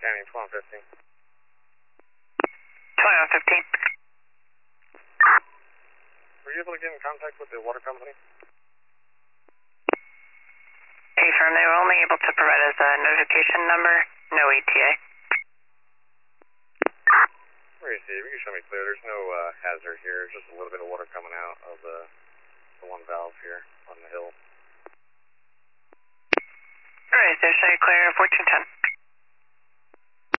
Scanning 1215. 2115. Were you able to get in contact with the water company? A-firm, they were only able to provide us a notification number, no ETA. Where you see, you can show me clear. There's no hazard here. There's just a little bit of water coming out of the one valve here on the hill. Alright, so show you clear 1410.